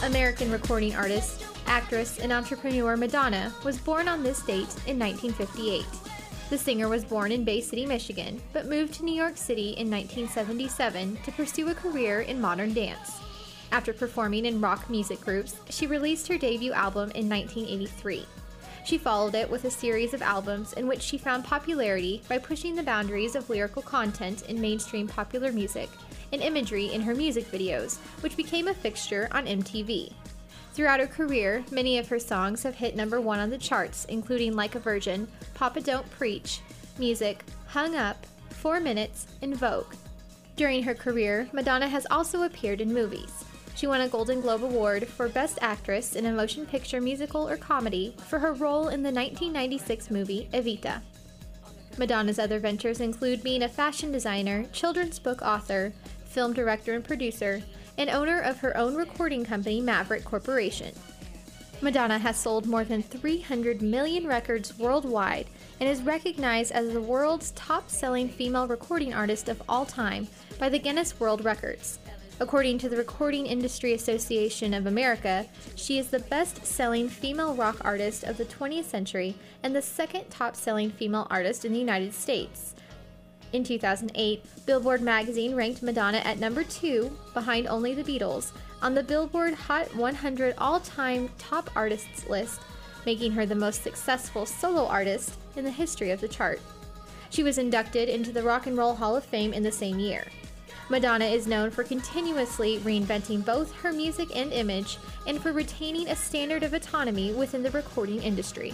American recording artist, actress, and entrepreneur Madonna was born on this date in 1958. The singer was born in Bay City, Michigan, but moved to New York City in 1977 to pursue a career in modern dance. After performing in rock music groups, she released her debut album in 1983. She followed it with a series of albums in which she found popularity by pushing the boundaries of lyrical content in mainstream popular music and imagery in her music videos, which became a fixture on MTV. Throughout her career, many of her songs have hit #1 on the charts, including Like a Virgin, Papa Don't Preach, Music, Hung Up, 4 Minutes, and Vogue. During her career, Madonna has also appeared in movies. She won a Golden Globe Award for Best Actress in a Motion Picture Musical or Comedy for her role in the 1996 movie Evita. Madonna's other ventures include being a fashion designer, children's book author, film director and producer, and owner of her own recording company Maverick Corporation. Madonna has sold more than 300 million records worldwide and is recognized as the world's top-selling female recording artist of all time by the Guinness World Records. According to the Recording Industry Association of America, she is the best-selling female rock artist of the 20th century and the second top-selling female artist in the United States. In 2008, Billboard magazine ranked Madonna at #2, behind only the Beatles, on the Billboard Hot 100 all-time top artists list, making her the most successful solo artist in the history of the chart. She was inducted into the Rock and Roll Hall of Fame in the same year. Madonna is known for continuously reinventing both her music and image, and for retaining a standard of autonomy within the recording industry.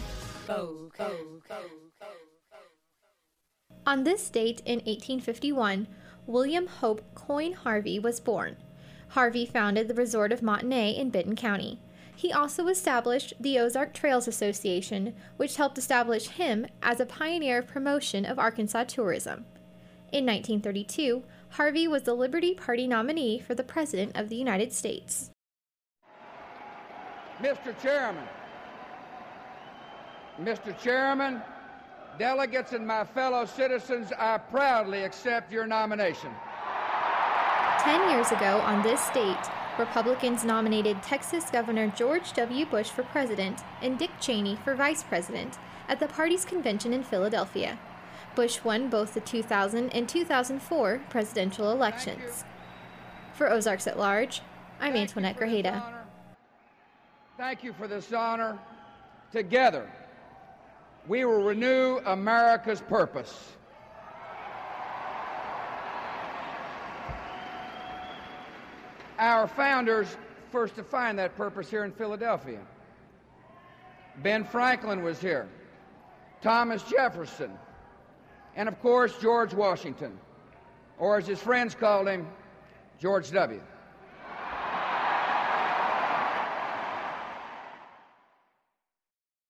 On this date in 1851, William Hope Coyne Harvey was born. Harvey founded the resort of Montanay in Benton County. He also established the Ozark Trails Association, which helped establish him as a pioneer of promotion of Arkansas tourism. In 1932, Harvey was the Liberty Party nominee for the President of the United States. Mr. Chairman, delegates and my fellow citizens, I proudly accept your nomination. 10 years ago on this date, Republicans nominated Texas Governor George W. Bush for president and Dick Cheney for vice president at the party's convention in Philadelphia. Bush won both the 2000 and 2004 presidential elections. For Ozarks at Large, I'm Antoinette Grajeda. Thank you for this honor. Together, we will renew America's purpose. Our founders first defined that purpose here in Philadelphia. Ben Franklin was here, Thomas Jefferson, and of course George Washington, or as his friends called him, George W.